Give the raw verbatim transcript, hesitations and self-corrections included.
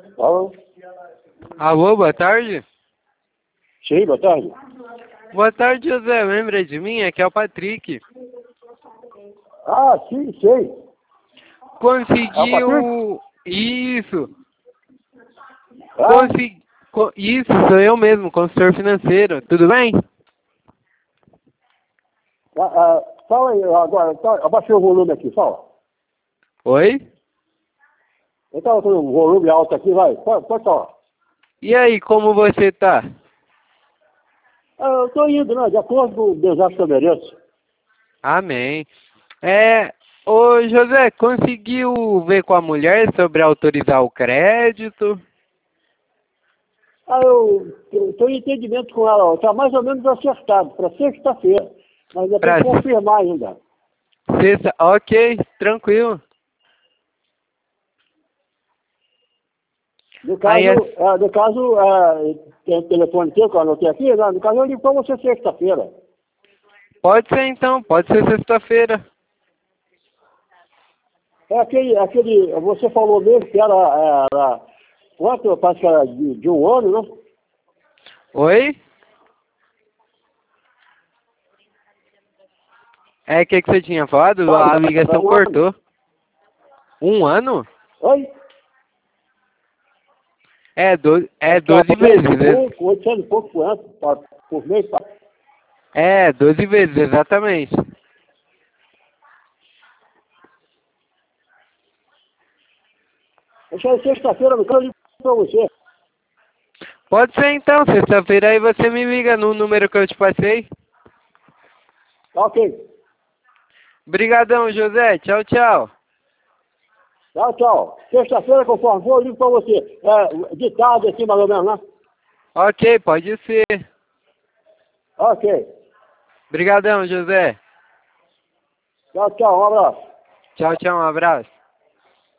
Alô? Alô, boa tarde. Sim, boa tarde. Boa tarde, José. Lembra de mim? Aqui é o Patrick. Ah, sim, sei. É o Conseguiu... Isso. Ah, Consegui... co- Isso, sou eu mesmo, consultor financeiro. Tudo bem? ah, ah, fala aí agora, tá, abaixei o volume aqui, fala. Oi? Eu estava com o volume alto aqui, vai, pode, pode falar. E aí, como você tá? Ah, eu estou indo, né, de acordo com o desastre que eu mereço. Amém. É... Ô, José, conseguiu ver com a mulher sobre autorizar o crédito? Ah, eu estou em entendimento com ela, está mais ou menos acertado, para sexta-feira, mas eu tenho Pra que confirmar ainda. sexta... Ok, tranquilo. No Aí caso, é... ah, no caso, ah, tem o telefone teu que eu anotei aqui, né? No caso eu ligo para você sexta-feira. Pode ser então, pode ser sexta-feira. É aquele, aquele, você falou mesmo que era, era quanto, eu acho que era de, de um ano, né? Oi? É, o que, que você tinha falado? A Era ligação um ano. cortou. Um ano? Oi? É, do, é Acho que era doze oitocentos e vezes. ex- pouco, oitocentos e pouco por ano, por, por mês. Tá? É, doze vezes, exatamente. Deixa aí sexta-feira, no caso, eu ligo para você. Pode ser então, sexta-feira aí você me liga no número que eu te passei. Tá ok. Brigadão, José. Tchau, tchau. Tchau, tchau. Sexta-feira, conforme for, eu ligo para você. É, de tarde, assim, mais ou menos, né? Ok, pode ser. Ok. Brigadão, José. Tchau, tchau. Um abraço. Tchau, tchau, um abraço.